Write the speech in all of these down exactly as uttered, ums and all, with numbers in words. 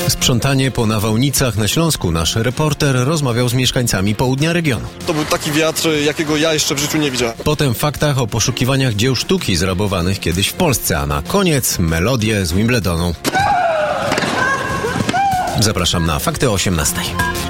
Sprzątanie po nawałnicach na Śląsku. Nasz reporter rozmawiał z mieszkańcami południa regionu. To był taki wiatr, jakiego ja jeszcze w życiu nie widziałem. Potem w faktach o poszukiwaniach dzieł sztuki zrabowanych kiedyś w Polsce, a na koniec melodie z Wimbledonu. Zapraszam na Fakty o osiemnastej.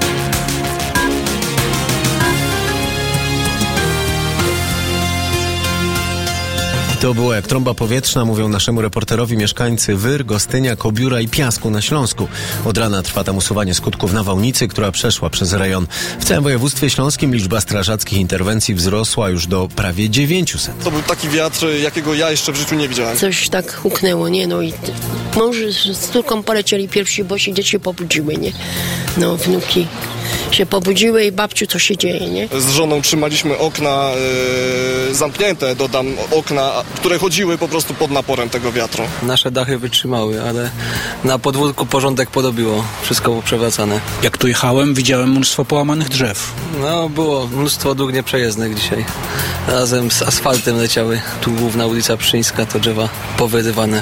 To było jak trąba powietrzna, mówią naszemu reporterowi mieszkańcy Wyr, Gostynia, Kobióra i Piasku na Śląsku. Od rana trwa tam usuwanie skutków nawałnicy, która przeszła przez rejon. W całym województwie śląskim liczba strażackich interwencji wzrosła już do prawie dziewięciuset. To był taki wiatr, jakiego ja jeszcze w życiu nie widziałem. Coś tak huknęło, nie? No i mąż z córką polecieli pierwsi, bo się dzieci pobudziły, nie? No, wnuki się pobudziły i babciu, co się dzieje, nie? Z żoną trzymaliśmy okna yy, zamknięte, dodam, okna, które chodziły po prostu pod naporem tego wiatru. Nasze dachy wytrzymały, ale na podwórku porządek podobiło. Wszystko było przewracane. Jak tu jechałem, widziałem mnóstwo połamanych drzew. No, było mnóstwo dróg nieprzejezdnych dzisiaj. Razem z asfaltem leciały. Tu główna ulica Pszczyńska, to drzewa powyrywane.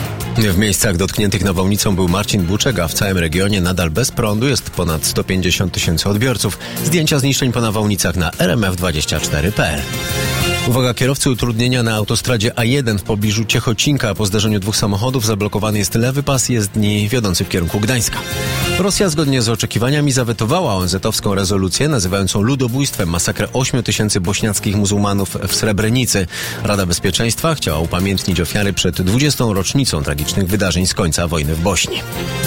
W miejscach dotkniętych nawałnicą był Marcin Buczek, a w całym regionie nadal bez prądu jest ponad sto pięćdziesiąt tysięcy odbiorców. Zdjęcia zniszczeń po nawałnicach na R M F dwadzieścia cztery kropka p l. Uwaga, kierowcy, utrudnienia na autostradzie A jeden w pobliżu Ciechocinka. Po zdarzeniu dwóch samochodów zablokowany jest lewy pas jezdni wiodący w kierunku Gdańska. Rosja zgodnie z oczekiwaniami zawetowała O N Z-owską rezolucję nazywającą ludobójstwem masakrę ośmiu tysięcy bośniackich muzułmanów w Srebrenicy. Rada Bezpieczeństwa chciała upamiętnić ofiary przed dwudziestą rocznicą tragicznych wydarzeń z końca wojny w Bośni.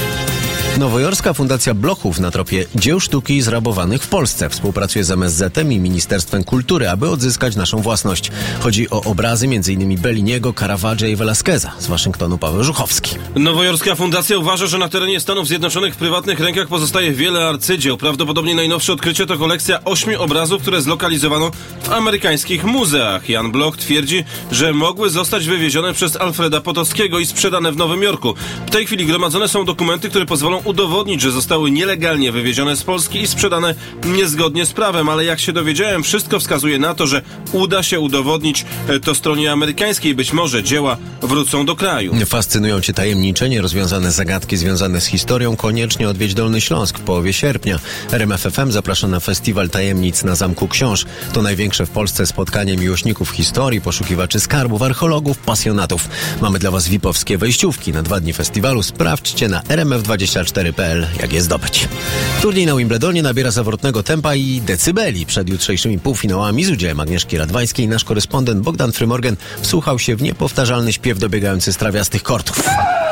Nowojorska Fundacja Blochów na tropie dzieł sztuki zrabowanych w Polsce współpracuje z M S Z-em i Ministerstwem Kultury, aby odzyskać naszą własność. Chodzi o obrazy m.in. Belliniego, Caravaggia i Velasqueza. Z Waszyngtonu Paweł Żuchowski. Nowojorska Fundacja uważa, że na terenie Stanów Zjednoczonych w prywatnych rękach pozostaje wiele arcydzieł. Prawdopodobnie najnowsze odkrycie to kolekcja ośmiu obrazów, które zlokalizowano w amerykańskich muzeach. Jan Bloch twierdzi, że mogły zostać wywiezione przez Alfreda Potockiego i sprzedane w Nowym Jorku. W tej chwili gromadzone są dokumenty, które pozwolą udowodnić, że zostały nielegalnie wywiezione z Polski i sprzedane niezgodnie z prawem, ale jak się dowiedziałem, wszystko wskazuje na to, że uda się udowodnić to stronie amerykańskiej. Być może dzieła wrócą do kraju. Fascynują Cię tajemnicze, nierozwiązane zagadki związane z historią? Koniecznie odwiedź Dolny Śląsk w połowie sierpnia. R M F F M zaprasza na Festiwal Tajemnic na Zamku Książ. To największe w Polsce spotkanie miłośników historii, poszukiwaczy skarbów, archeologów, pasjonatów. Mamy dla Was V I P-owskie wejściówki na dwa dni festiwalu. Sprawdźcie na R M F dwadzieścia cztery kropka p l, jak je zdobyć. Turniej na Wimbledonie nabiera zawrotnego tempa i decybeli. Przed jutrzejszymi półfinałami z udziałem Agnieszki Radwańskiej nasz korespondent Bogdan Frymorgan wsłuchał się w niepowtarzalny śpiew dobiegający z trawiastych kortów.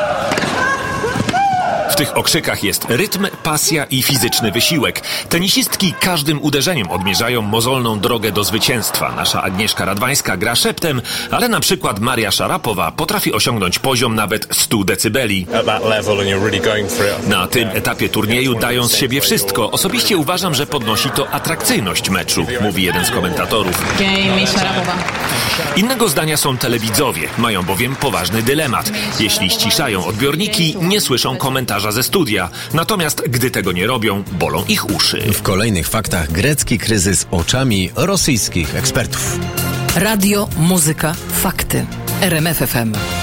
W tych okrzykach jest rytm, pasja i fizyczny wysiłek. Tenisistki każdym uderzeniem odmierzają mozolną drogę do zwycięstwa. Nasza Agnieszka Radwańska gra szeptem, ale na przykład Maria Szarapowa potrafi osiągnąć poziom nawet stu decybeli. Na tym etapie turnieju dają z siebie wszystko. Osobiście uważam, że podnosi to atrakcyjność meczu, mówi jeden z komentatorów. Innego zdania są telewidzowie. Mają bowiem poważny dylemat. Jeśli ściszają odbiorniki, nie słyszą komentarza ze studia. Natomiast gdy tego nie robią, bolą ich uszy. W kolejnych faktach grecki kryzys oczami rosyjskich ekspertów. Radio, muzyka, fakty. R M F F M.